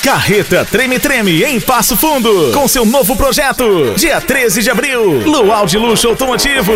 Carreta Treme Treme em Passo Fundo, com seu novo projeto. Dia 13 de abril, Luau de Luxo Automotivo.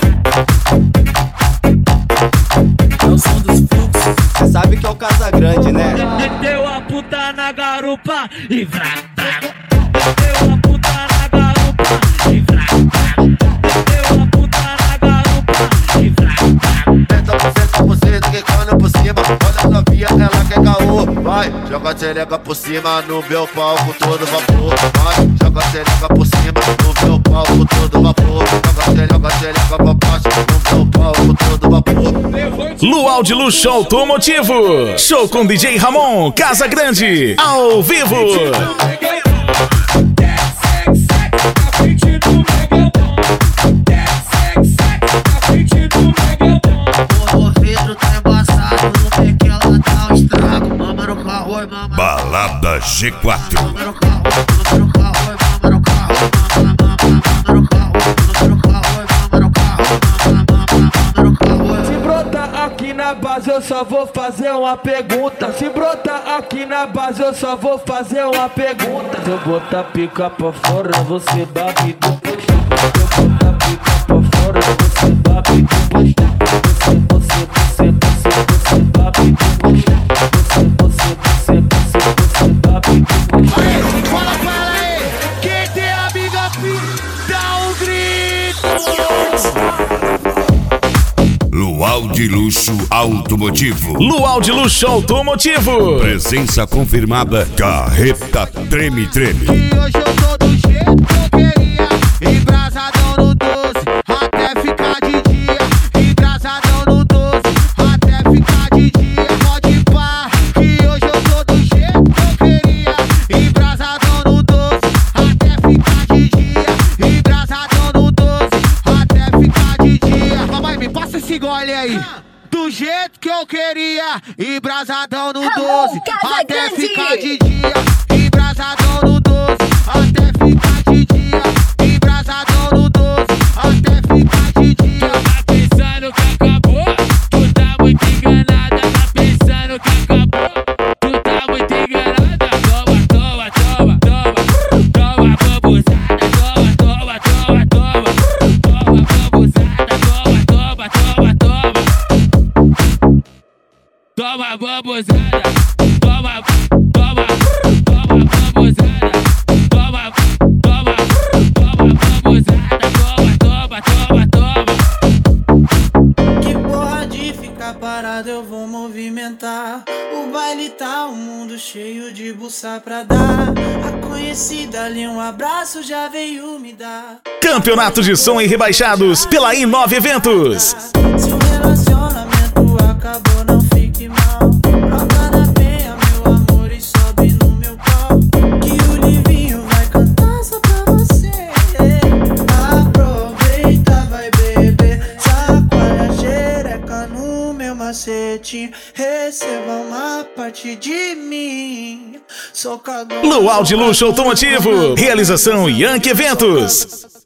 É o som dos fluxos, cê sabe que é o Casa Grande, né? Meteu a puta na garupa e vrá, vrá. Meteu a puta na garupa e vrá, vrá. Meteu a puta na garupa e vrá, vrá. Senta você, que quando por cima. Olha a novinha, ela quer caô. Vai, joga a xereca por cima no meu palco, todo vapor. Vai, joga a xereca por cima no meu palco, todo vapor. Joga a xereca pra baixo no meu palco, todo vapor. Luau de Luxo Automotivo. Show com DJ Ramon, Casa Grande, ao vivo. Balada G4. Se brotar aqui na base eu só vou fazer uma pergunta. Se brotar aqui na base eu só vou fazer uma pergunta. Se eu botar pica pra fora você babe depois. Se eu botar pica pra fora você babe depois. Você babe depois. Você babe depois. Fala com ela aí, quem tem amiga aqui, dá um grito. Luau de Luxo Automotivo. Luau de Luxo Automotivo. Presença confirmada. Carreta Treme Treme. E hoje eu tô do jeito que eu queria, embrasadão no 12, até ficar de dia. Embrasadão no 12, até ficar de dia. Pode pá, que hoje eu tô do jeito que eu queria, embrasadão no 12, até ficar de dia. Embrasadão no 12, até ficar de dia. Mamãe, me passa esse gole aí. Do jeito que eu queria, embrasadão no 12, até ficar de dia. Embrasadão no 12, até ficar de dia. Embrasadão no 12, até ficar de dia. Tá pensando que acabou? Tu tá muito enganada. Tá pensando que acabou? Tu tá muito enganada. Toma, toma, toma, toma. Toma, bambuzada. Toma, toma, toma, toma. Toma, bambuzada. Toma, toma, toma, toma. Toma, bambuzada. Toma, toma, toma, bambuzada. Toma, toma, toma, bambuzada. Toma, toma, toma, toma. Que porra de ficar parado, eu vou movimentar. O baile tá um mundo cheio de buça pra dar. A conhecida ali, um abraço já veio me dar. Campeonato de som e rebaixados pela I9 Eventos. Se o relacionamento acabou, não fique mal. Brota na penha, meu amor, e sobe no meu pau. Que o Livinho vai cantar só pra você. Aproveita, vai beber. Chacoalha a xereca no meu macetinho. Receba uma parte de mim. Sou cagão. Luau de Luxo Automotivo. Realização Yankee Eventos.